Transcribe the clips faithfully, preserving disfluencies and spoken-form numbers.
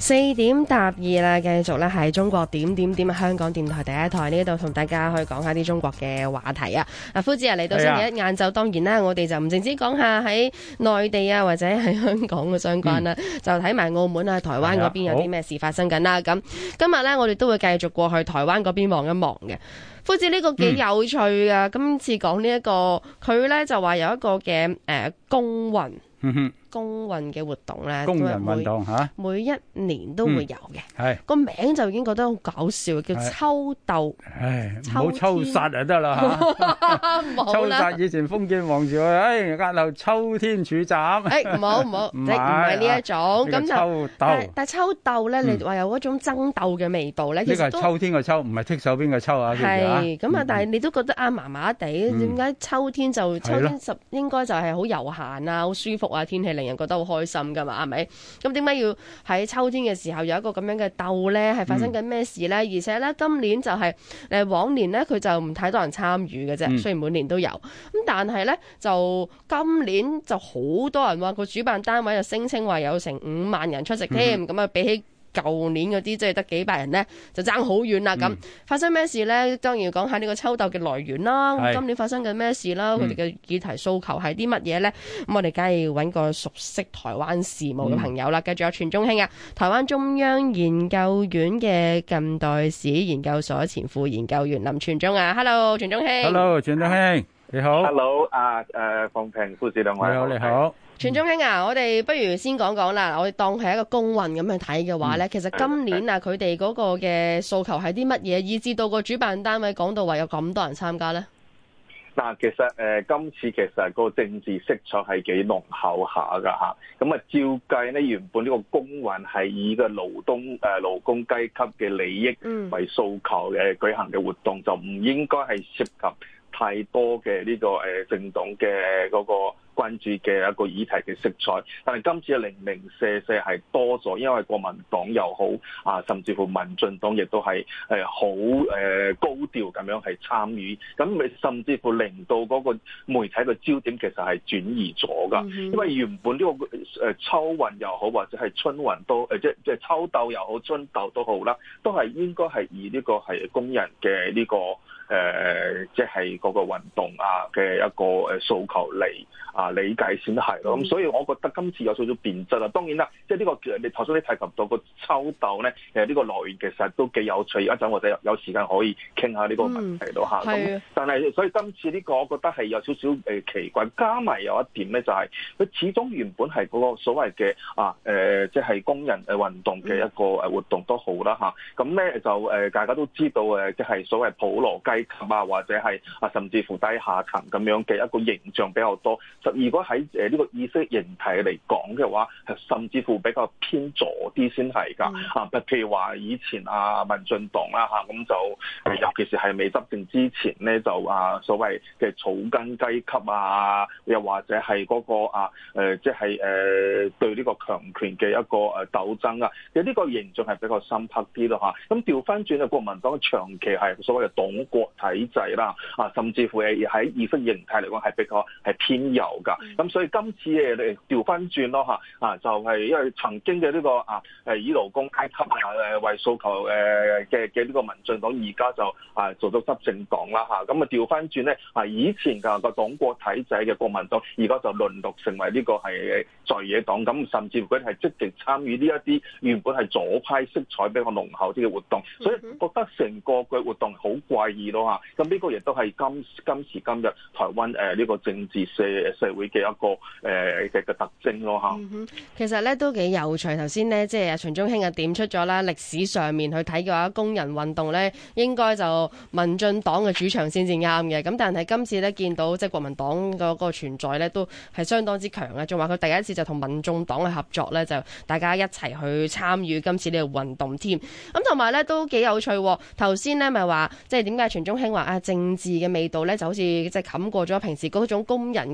四點答二啦，繼續咧係中國點點點香港電台第一台呢度同大家去講下啲中國嘅話題啊！啊，夫子啊，嚟到星期一晏晝，當然啦，我哋就唔淨止講下喺內地啊或者喺香港嘅相關啦，嗯、就睇埋澳門啊、台灣嗰邊有啲咩事發生緊啦。咁今日咧，我哋都會繼續過去台灣嗰邊望一望嘅。夫子呢個幾有趣噶，嗯、今次講呢一個，佢咧就話有一個嘅誒、呃、公運。嗯哼，公運嘅活動咧， 工人運動吓， 每一年都會有嘅。係個、 嗯、 名就已經覺得好搞笑，叫秋鬥。 唉，唔好秋殺就得啦吓。秋殺以前封建王朝，唉，押後秋天處斬。 唉，唔好唔好，即係唔係呢一種。咁、啊、就秋鬥， 但係秋鬥咧，你話有嗰種爭鬥嘅味道咧，其實呢個係秋天嘅秋，唔係剔手邊嘅秋啊。 係咁啊，但係你都覺得啊麻麻地，點解、嗯、秋天就秋天十應該就係好悠閒啊，好舒服啊，天氣令人覺得好開心噶嘛，係咪？咁點解要喺秋天嘅時候有一個咁樣嘅鬥咧？係發生緊咩事咧？嗯、而且咧，今年就係、是、誒往年咧，佢就唔太多人參與嘅啫。嗯、雖然每年都有，咁但係咧就今年就好多人話個主辦單位就聲稱話有成五萬人出席添，咁啊、嗯、比起舊年嗰啲即係得幾百人咧，就爭好遠啦。咁、嗯、發生咩事咧？當然要講下呢個秋鬥嘅來源啦。是今年發生緊咩事啦？佢哋嘅議題訴求係啲乜嘢咧？咁、嗯、我哋梗係要揾個熟悉台灣事務嘅朋友啦。繼續有傳中興啊，台灣中央研究院嘅近代史研究所前副研究員林傳忠啊。Hello， 傳中興。Hello， 傳中興，你好。 Hello， 啊誒，鳳萍夫子兩位。 你好，你好。 傳中興啊，我哋不如先講講啦。我哋當係一個公運咁去睇嘅話咧，嗯、其實今年啊，佢哋嗰個嘅訴求係啲乜嘢，以至到個主辦單位講到話有咁多人參加咧？ 嗱，其實誒、呃，今次其實個政治色彩係幾濃厚下噶嚇。咁啊，照計咧，原本呢個公運係以個勞動誒勞工階級嘅利益為訴求嘅舉行嘅活動，嗯、就唔應該係涉及太多嘅呢、這個誒、呃、政黨嘅嗰個關注嘅一個議題嘅色彩，但係今次嘅零零舍舍係多咗，因為國民黨又好啊，甚至乎民進黨亦都係誒好誒高調咁樣係參與，咁咪甚至乎令到嗰個媒體嘅焦點其實係轉移咗㗎，嗯、哼因為原本呢個誒秋運又好，或者係春運都誒即即係秋鬥又好，春鬥都好啦，都係應該係以呢個係工人嘅呢、這個。誒、呃，即係嗰個運動啊嘅一個誒訴求嚟啊理解先係咯，咁、嗯、所以我覺得今次有少少變質啦。當然啦，即係呢個你頭先你提及到個秋鬥咧，誒呢個來源其實都幾有趣。一陣我哋有時間可以傾下呢個問題咯嚇。咁、嗯、但係所以今次呢個我覺得係有少少誒奇怪，加埋有一點咧就係、是、佢始終原本係嗰個所謂嘅啊誒，即係工人誒運動嘅一個誒活動都好啦嚇。咁咧就誒大家都知道誒，即係所謂普羅雞啊，或者係啊，甚至乎低下層咁樣嘅一個形象比較多。就如果喺誒呢個意識形態嚟講嘅話，係甚至乎比較偏左啲先係㗎。啊、嗯，譬如話以前啊，民進黨啦嚇，咁就尤其是係未執政之前咧，就啊所謂嘅草根階級啊，又或者係嗰、那個啊誒，即係誒對呢個強權嘅一個誒鬥爭啊，其實呢個形象係比較深刻啲咯嚇。咁調翻轉啊，國民黨長期係所謂嘅黨國體制啦，啊，甚至乎係喺意識形態嚟講係比較係偏右㗎。咁、嗯、所以今次誒調翻轉咯嚇，啊就係、是、因為曾經嘅呢、這個啊誒以勞工階級啊誒為訴求誒嘅嘅呢個民進黨，而家就啊做咗執政黨啦嚇。咁啊調翻轉咧，啊以前嘅個黨國體制嘅國民黨，而家就淪落成為呢個係在野黨。咁甚至乎佢哋係積極參與呢一啲原本係左派色彩比較濃厚啲嘅活動，所以覺得成個嘅活動好怪異咯嚇。咁呢個亦都係今今時今日台灣誒呢個政治社社會嘅一個誒嘅嘅特徵咯嚇、嗯。 其實咧都幾有趣。頭先咧即係阿傳中興啊點出咗啦，歷史上面去睇嘅話，工人運動咧應該就民進黨嘅主場先至啱嘅。咁但係今次咧見到即係國民黨嗰個存在咧都係相當之強啊。仲話佢第一次就同民眾黨嘅合作咧，就大家一齊去參與今次呢個運動添。咁同埋咧都幾有趣。頭先咧咪話即係點解傳中興話啊政治嘅味道咧就好似即係冚過咗平時嗰種工人階級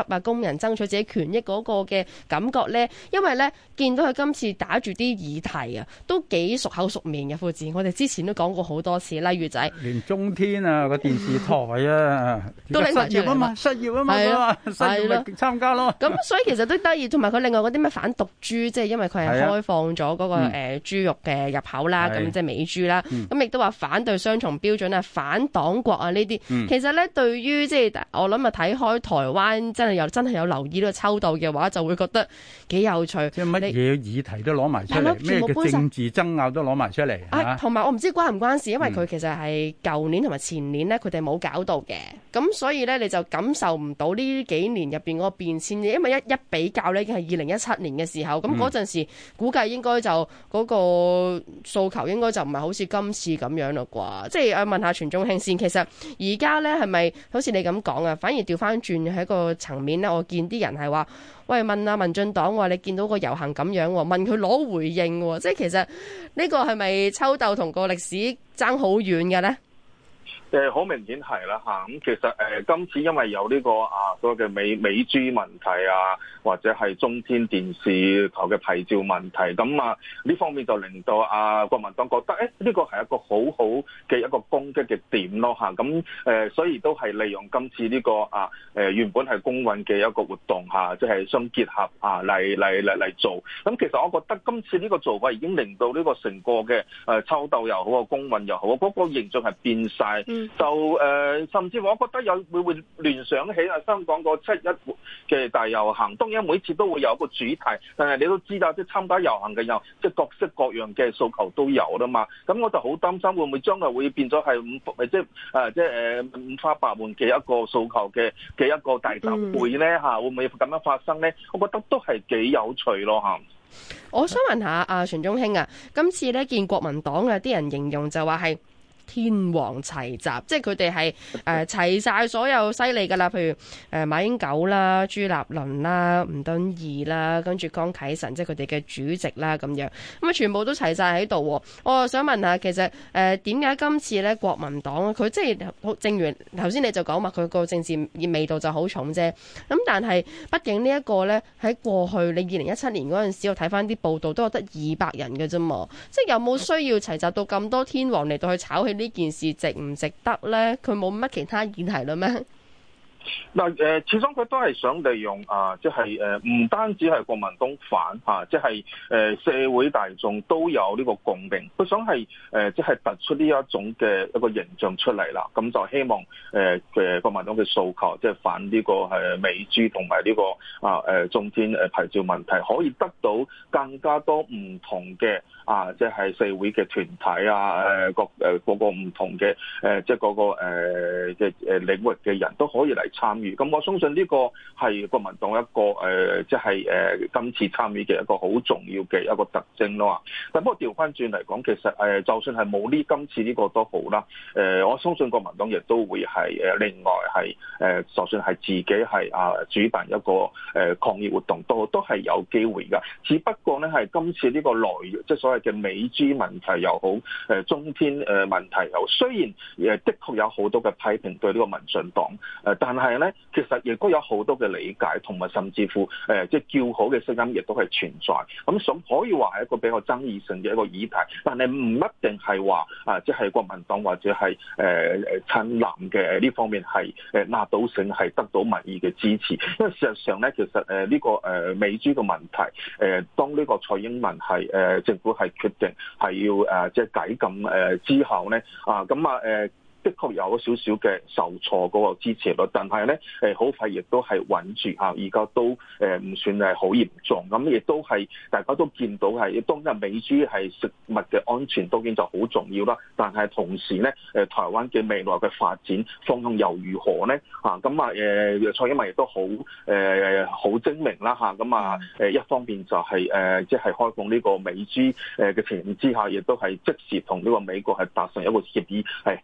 啊，工人爭取自己權益嗰個嘅感覺呢？因為呢，見到佢今次打住啲議題啊，都幾熟口熟面嘅副字，我哋之前都講過好多次，例如就係連中天啊個電視台啊都拎埋出嚟嘛， 失業啊嘛， 係嘛，失業咪參加咯。 咁所以其實都得意，同埋佢另外嗰啲咩反毒豬，即係因為佢係開放咗嗰、那個誒、嗯呃、豬肉嘅入口啦，咁即係美豬啦，咁亦都話反對雙重標準啊，反黨國啊呢啲、嗯。其實咧，對於即係我諗啊，睇開台灣真係有真係有留意呢個秋鬥嘅話，就會覺得幾有趣。 即係乜嘢議題都攞埋出嚟，咩嘅政治爭拗都攞埋出嚟。 啊，同埋我唔知關唔關事，因為佢其實係舊年同埋前年咧，佢哋冇搞到嘅，咁所以咧你就感受唔到呢幾年入邊嗰個變遷，因為一一比較咧已經係二零一七年嘅時候，咁嗰陣時估計應該就嗰個訴求應該就唔係好似今次咁樣啦啩。即係誒問下傳宗興先，其實而家咧係咪好似你咁講啊？反而調翻轉喺個層面咧，我見啲人係話，喂，問下民進黨話你見到個遊行咁樣，問佢攞回應，即係其實呢個係咪秋鬥同個歷史爭好遠嘅咧？ 誒好明顯係啦嚇，咁其實誒、呃、今次因為有呢、這個啊所謂嘅美美豬問題啊，或者係中天電視台嘅牌照問題，咁啊呢方面就令到啊國民黨覺得誒呢個係一個好好嘅一個攻擊嘅點咯嚇，咁、啊、誒、呃、所以都係利用今次呢、這個啊誒、呃、原本係公運嘅一個活動嚇，即係相結合啊嚟嚟嚟嚟做。咁其實我覺得今次呢個做法已經令到呢個成個嘅誒秋鬥又好啊，公運又好啊，嗰、那個形象係變晒。嗯就誒、呃，甚至我覺得有會會聯想起啊，香港個七一嘅大遊行，當然每次都會有一個主題，但係你都知道，即係參加遊行嘅人，即係各式各樣嘅訴求都有啦嘛。咁我就好擔心會唔會將來會變咗係五誒，即係誒，即係誒五花八門嘅一個訴求嘅嘅一個大集會咧嚇，會唔會咁樣發生咧？我覺得都係幾有趣咯嚇。 我想問下阿傳宗興啊，今次咧見國民黨啊啲人形容就話係天王齊集，即係佢哋係誒齊晒所有犀利噶啦，譬如誒馬英九啦、朱立倫啦、吳敦義啦，跟住江啟臣，即係佢哋嘅主席啦咁樣，咁啊全部都齊晒喺度。我又想問下，其實誒點解今次咧國民黨佢即係正如頭先你就講話，佢個政治味道就好重啫。咁但係畢竟呢一個咧喺過去你二零一七年嗰陣時，我睇翻啲報道都有得二百人嘅啫嘛，即係有冇需要齊集到咁多天王嚟到去炒起呢件事值唔值得咧？佢冇乜其他議題啦咩？ 嗱誒，始終佢都係想利用啊，即係誒，唔單止係國民黨反嚇，即係誒社會大眾都有呢個共鳴。佢想係誒，即係突出呢一種嘅一個形象出嚟啦。咁就希望誒嘅國民黨嘅訴求，即係反呢個誒美豬同埋呢個啊誒中天誒牌照問題，可以得到更加多唔同嘅啊，即係社會嘅團體啊，誒各誒嗰個唔同嘅誒，即係嗰個誒嘅誒領域嘅人都可以嚟參與，咁我相信呢個係國民黨一個誒，即係誒今次參與嘅一個好重要嘅一個特徵咯。但不過調翻轉嚟講，其實誒就算係冇呢今次呢個都好啦。誒，我相信國民黨亦都會係誒另外係誒，就算係自己係啊主辦一個誒抗議活動都都係有機會㗎。只不過咧係今次呢個內容，即係所謂嘅美豬問題又好，誒中天誒問題又好，雖然誒的確有好多嘅批評對呢個民進黨，誒但係咧，其實亦都有好多嘅理解，同埋甚至乎誒、呃，即係叫好嘅聲音，亦都係存在。咁所可以話係一個比較爭議性嘅一個議題，但係唔一定係話啊，即係國民黨或者係誒誒親藍嘅呢方面係誒壓倒性係得到民意嘅支持。因為事實上咧，其實誒呢、呃這個誒、呃、美豬嘅問題，誒、呃、當呢個蔡英文係誒、呃、政府係決定係要誒、呃、即係解禁誒之後咧，啊咁啊誒。呃的確有少少嘅受挫嗰個支持率，但係咧誒好快亦都係穩住嚇，而家都誒唔算係好嚴重，咁亦都係大家都見到係當日美豬係食物嘅安全當然就好重要啦，但係同時咧誒台灣嘅未來嘅發展方向又如何咧嚇？咁啊誒蔡英文亦都好誒好精明啦嚇，咁啊誒一方面就係誒即係開放呢個美豬誒嘅情形之下，亦都係即時同呢個美國係達成一個協議，係希望可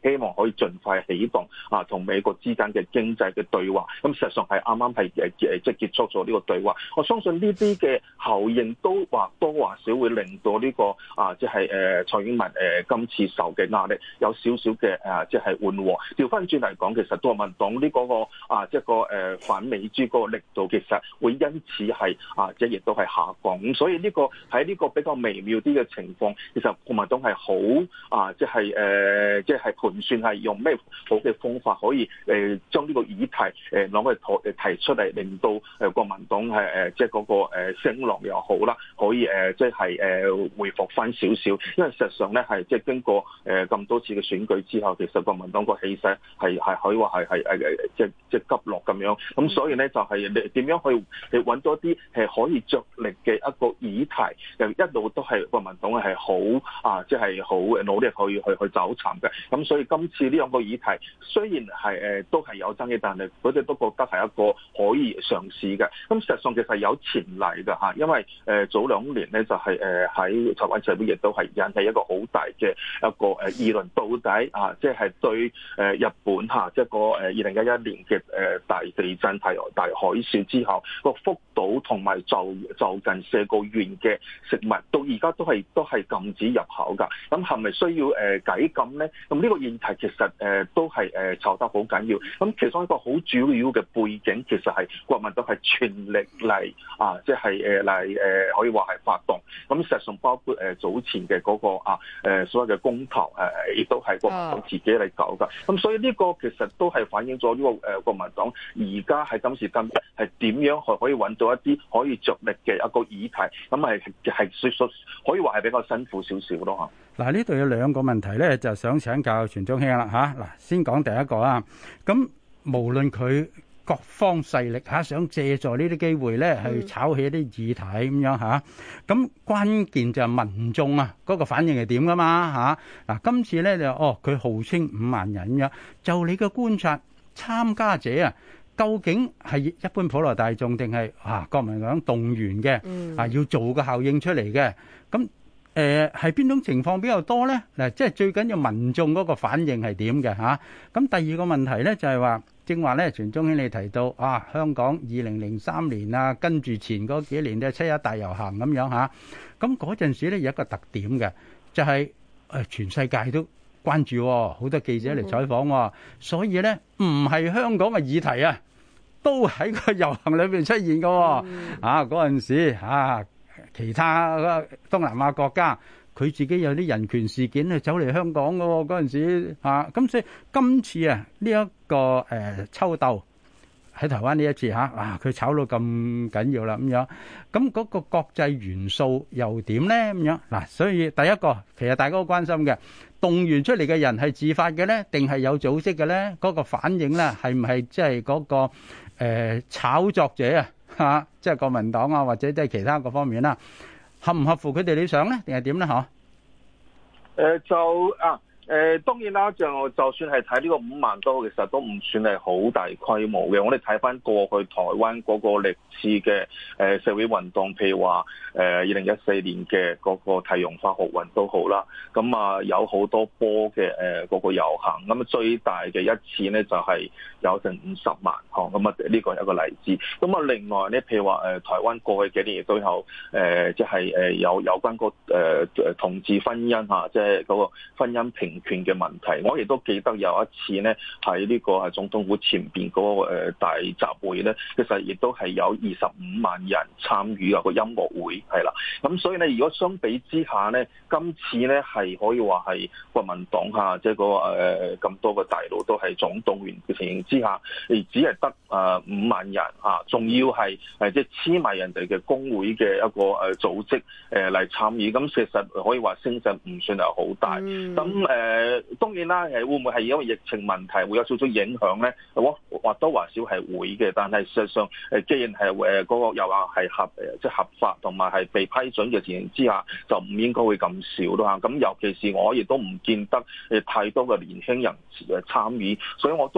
可以盡快起動啊，同美國之間嘅經濟嘅對話。咁事實上係啱啱係誒誒即係結束咗呢個對話。我相信呢啲嘅效應都或多或少會令到呢、這個啊即係誒蔡英文誒、呃、今次受嘅壓力有少少嘅誒即係緩和。調翻轉嚟講，其實國民黨呢嗰個啊即係個誒反美豬嗰個力度，其實會因此係啊即係亦都係下降。咁所以呢個喺呢個比較微妙啲嘅情況，其實國民黨係好啊即係誒即係盤算係用咩好嘅方法可以誒將呢個議題誒攞去提出嚟，令到誒國民黨係誒即係嗰個誒聲浪又好啦，可以誒即係誒回復翻少少。因為事實上咧係即係經過誒咁多次嘅選舉之後，其實國民黨個氣勢係係可以話係係誒即係即係急落咁樣。咁所以咧就係你點樣去去揾到一啲係可以着力嘅一個議題，又一路都係國民黨係好啊，即係好努力去去去找尋嘅。咁所以今次呢兩個議題雖然係誒都係有爭議，但係佢哋都覺得係一個可以嘗試嘅。咁事實上其實有潛力㗎嚇，因為誒早兩年咧就係誒喺台灣社會亦都係引起一個好大嘅一個誒議論，到底啊即係對誒日本嚇即係個誒二零一一年嘅誒大地震、大大海嘯之後個福島同埋就就近四個縣嘅食物到而家都係都係禁止入口㗎。咁係咪需要誒解禁咧？咁呢個議題其實誒都係誒湊得好緊要。咁其中一個好主要嘅背景，其實係國民黨係全力嚟啊，即係誒嚟誒可以話係發動。咁事實上包括誒早前嘅嗰個啊誒所謂嘅公投誒，亦都係國民黨自己嚟搞㗎。咁所以呢個其實都係反映咗呢個誒國民黨而家喺今時今日係點樣係可以揾到一啲可以着力嘅一個議題。咁係係係可以話係比較辛苦少少咯嚇。 嗱，呢度有兩個問題咧，就想請教傳宗兄啦嚇。嗱，先講第一個啊。咁無論佢各方勢力嚇想借助呢啲機會咧，去炒起一啲議題咁樣嚇。咁關鍵就係民眾啊嗰個反應係點噶嘛嚇。嗱，今次咧就哦，佢號稱五萬人咁樣，就你嘅觀察，參加者啊，究竟係一般普羅大眾定係啊國民黨動員嘅啊要做個效應出嚟嘅？咁誒係邊種情況比較多咧？嗱，即係最緊要民眾嗰個反應係點嘅嚇。咁第二個問題咧就係話，正話咧，傳宗兄你提到啊，香港二零零三年啊，跟住前嗰幾年嘅七一大遊行咁樣嚇。咁嗰陣時咧有一個特點嘅，就係誒全世界都關注，好多記者嚟採訪，所以咧唔係香港嘅議題啊，都喺個遊行裏邊出現嘅。啊嗰陣時啊。其他東南亞國家，佢自己有啲人權事件係走嚟香港嘅喎，嗰陣時嚇，咁所以今次啊呢一個誒秋鬥喺台灣呢一次嚇，啊佢炒到咁緊要啦咁樣，咁嗰個國際元素又點咧咁樣嗱？所以第一個其實大家都關心嘅，動員出嚟嘅人係自發嘅咧，定係有組織嘅咧？嗰個反應咧係唔係即係嗰個誒炒作者啊？嚇，即係國民黨啊，或者即係其他各方面啦，合唔合乎佢哋理想咧？定係點咧？嗬？ 誒就啊。誒、呃、當然啦，就就算係睇呢個五萬多，其實都唔算係好大規模嘅。我哋睇翻過去台灣嗰個歷次嘅誒社會運動，譬如話誒二零一四年嘅嗰個太陽花學運都好啦，咁啊有好多波嘅誒嗰個遊行，咁啊最大嘅一次呢，就係、是、有成五十萬，嗬，咁啊呢個係一個例子。咁啊另外呢，譬如話誒台灣過去幾年亦都有誒即係誒有有關個誒誒同志婚姻嚇，即係嗰個婚姻平權嘅問題，我亦都記得有一次呢，喺呢個係總統府前邊嗰個大集會呢，其實亦都係有二十五萬人參與啊個音樂會係啦。咁所以呢，如果相比之下呢，今次呢係可以話係國民黨下即係個誒咁多個大佬都係總動員嘅情形之下，而只係得誒五萬人啊，仲要係誒即係黐埋人哋嘅工會嘅一個誒組織誒嚟參與，咁其實可以話聲勢唔算係好大。咁誒、嗯。誒當然啦，誒會唔會係因為疫情問題會有少少影響咧？或或多或少係會嘅，但係事實上誒，既然係誒嗰個又話係合誒即係合法同埋係被批准嘅情形之下，就唔應該會咁少咯嚇。咁尤其是我亦都唔見得誒太多嘅年輕人誒參與，所以我都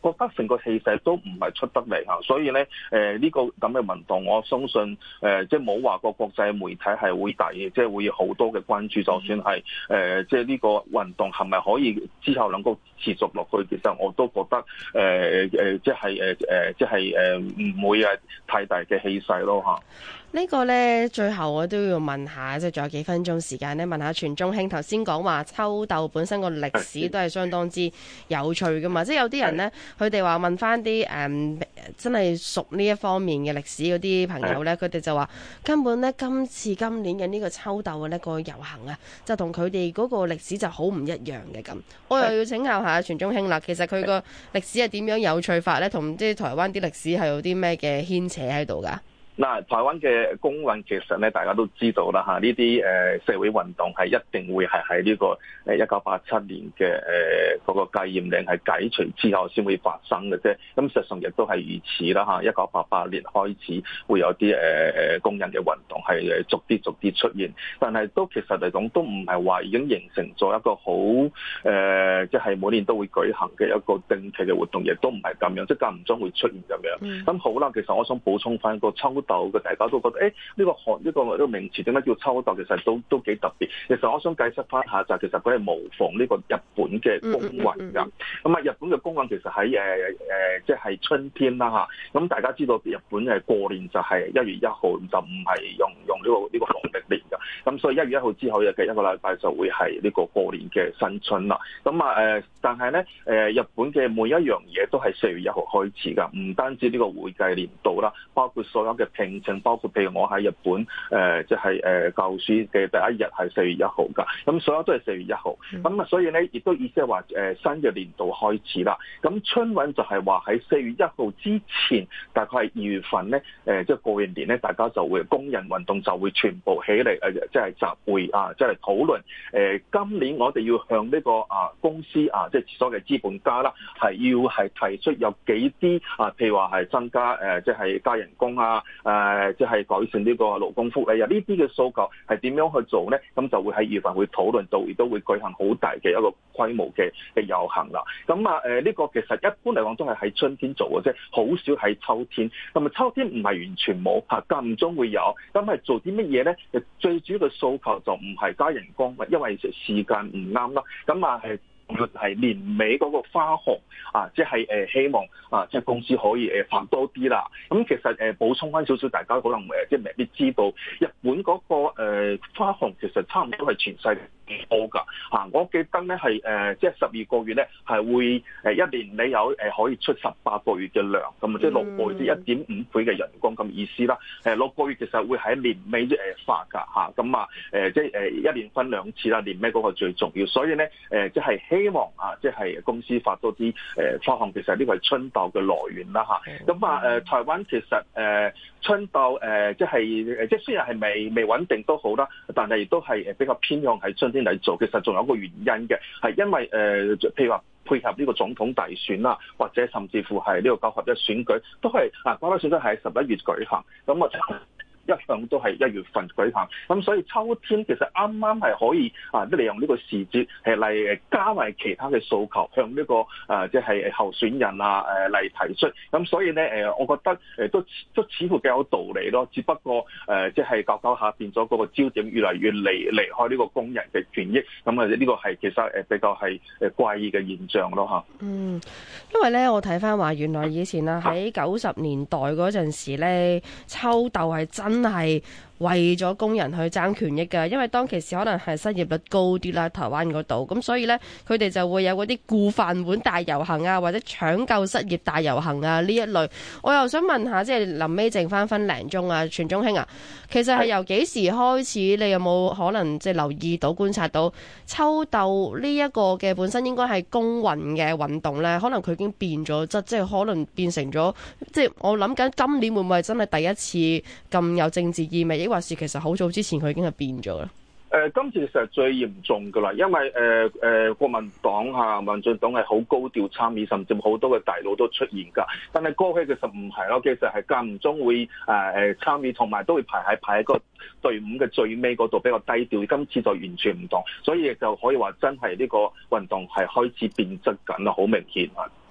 覺得成個氣勢都唔係出得嚟嚇，所以咧誒呢個咁嘅運動，我相信誒、呃、即係冇話個國際媒體係會大嘅，即係會有好多嘅關注。就算係誒、呃、即係呢個運動係咪可以之後能夠持續落去，其實我都覺得誒誒、呃、即係誒誒即係誒唔會係太大嘅氣勢咯嚇。 呢個呢，最後我都要問下，即係仲有幾分鐘時間呢，問下全中興頭先講話秋鬥本身個歷史都係相當之有趣噶嘛，即係有啲人呢，佢哋話問翻啲誒真係熟呢一方面嘅歷史嗰啲朋友呢，佢哋就話根本呢，今次今年嘅呢個秋鬥嘅呢個遊行啊，就同佢哋嗰個歷史就好唔一樣嘅咁。我又要請教下全中興啦，其實佢個歷史係點樣有趣法呢？同即係台灣啲歷史係有啲咩嘅牽扯喺度㗎？ 嗱，台灣嘅工運其實咧，大家都知道啦嚇，呢啲誒社會運動係一定會係喺呢個誒一九八七年嘅誒嗰個戒嚴令係解除之後先會發生嘅啫。咁實際上亦都係如此啦嚇。一九八八年開始會有啲誒誒工人嘅運動係誒逐啲逐啲出現，但係都其實嚟講都唔係話已經形成咗一個好誒，即係每年都會舉行嘅一個定期嘅活動，亦都唔係咁樣，即係間唔中會出現咁樣。咁、嗯、好啦，其實我想補充翻個秋鬥嘅，大家都覺得誒呢、這個學呢、這個呢、這個名詞點解叫秋鬥？其實都都幾特別。其實我想解釋翻下就係、其實佢係模仿呢個日本嘅工運㗎。咁啊、嗯嗯嗯，日本嘅工運其實喺誒誒即係春天啦嚇。咁大家知道日本係過年就係一月一號，就唔係用用呢、這個呢、這個農曆年㗎。咁所以一月一號之後嘅一個禮拜就會係呢個過年嘅新春啦。咁啊誒，但係咧誒日本嘅每一樣嘢都係四月一號開始㗎，唔單止呢個會計年度啦，包括所有嘅聘請，包括譬如我喺日本誒即係誒教書嘅第一日係四月一號㗎，咁所有都係四月一號。咁啊，所以咧亦都意思係話誒新嘅年度開始啦。咁春運就係話喺四月一號之前，大概係二月份咧誒，即係過完年咧，大家就會工人運動就會全部起嚟誒，即係集會啊，即係討論誒今年我哋要向呢個啊公司啊，即係所謂嘅資本家啦，係要係提出有幾啲啊，譬如話係增加誒，即係加人工啊，誒即係改善呢個勞工福利啊，呢啲嘅訴求係點樣去做咧？咁就會喺二月份會討論到，亦都會舉行好大嘅一個規模嘅嘅遊行啦。咁啊誒呢個其實一般嚟講都係喺春天做嘅啫，好少喺秋天。咁啊秋天唔係完全冇嚇，間唔中會有。咁係做啲乜嘢咧？最主要嘅訴求就唔係加人工，因為時間唔啱啦。咁啊係。係年尾嗰個花紅啊，即係誒希望啊，即係公司可以誒發多啲啦。咁其實誒補充翻少少，大家可能誒即係未必知道，日本嗰個誒花紅其實差唔多係全世界多㗎嚇。我記得咧係誒即係十二個月咧係會誒一年你有誒可以出十八個月嘅糧，咁啊即係六個月即係一點五倍嘅人工咁意思啦。誒六個月其實會喺年尾誒發㗎嚇，咁啊誒即係誒一年分兩次啦，年尾嗰個最重要。所以咧誒即係希望啊，即係公司發多啲誒花紅，其實呢個係春鬥嘅來源啦嚇。咁啊誒，台灣其實誒春鬥誒，即係誒，即係雖然係未未穩定都好啦，但係亦都係誒比較偏向喺春天嚟做。其實仲有一個原因嘅，係因為誒，譬如話配合呢個總統大選啦，或者甚至乎係呢個九合一選舉，都係啊，九合一選舉係喺十一月舉行。咁啊。一向都係一月份舉行，咁所以秋天其實啱啱係可以啊，利用呢個時節係嚟加埋其他嘅訴求，向呢、這個啊即係候選人啊誒嚟提出。咁所以咧誒，我覺得誒都都似乎幾有道理咯。只不過誒即係搞搞下變咗嗰個焦點越嚟越離離開呢個工人嘅權益。咁啊呢個係其實誒比較係誒怪異嘅現象咯嚇。嗯， 因為咧我睇翻話原來以前啊喺九十年代嗰陣時咧，秋鬥係真。真係為咗工人去爭權益㗎，因為當其時可能係失業率高啲啦，台灣嗰度，咁所以呢，佢哋就會有嗰啲顧飯碗大遊行啊，或者搶救失業大遊行啊呢一類。我又想問下，即係臨尾剩翻分零鐘啊，全中興啊，其實係由幾時開始？你有冇可能即係留意到、觀察到秋鬥呢一個嘅本身應該係工運嘅運動呢？可能佢已經變咗質，即係可能變成咗，即係我諗緊今年會唔會係真係第一次咁有政治意味？抑或是其實好早之前佢已經係變咗啦。 誒、呃，今次其實最嚴重㗎啦，因為誒誒、呃呃、國民黨嚇、民進黨係好高調參與，甚至好多嘅大佬都出現㗎。但係過去其實唔係咯，其實係間唔中會誒誒、呃、參與，同埋都會排喺排喺個隊伍嘅最尾嗰度比較低調。今次就完全唔同，所以就可以話真係呢個運動係開始變質緊啦，好明顯啊。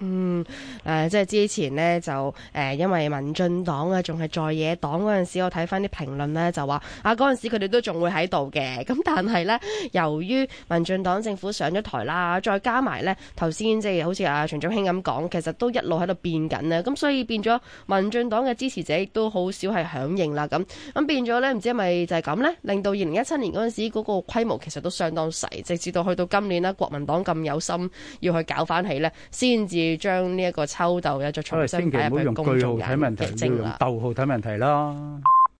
嗯，誒、呃，即係之前呢，就誒、呃，因為民進黨啊，仲係在野黨嗰陣時，我睇翻啲評論呢，就話啊，嗰陣時佢哋都仲會喺度嘅。咁但係呢，由於民進黨政府上咗台啦，再加埋呢頭先即係好似阿全中興咁講，其實都一路喺度變緊呢。咁所以變咗民進黨嘅支持者亦都好少係響應啦。咁咁變咗呢，唔知係咪就係咁呢？令到二零一七年嗰陣時嗰個規模其實都相當細，直至到去到今年呢，國民黨咁有心要去搞翻起呢，先至將呢一個秋鬥嘅再重新擺入去公眾眼嘅精啦。 逗號睇問題啦。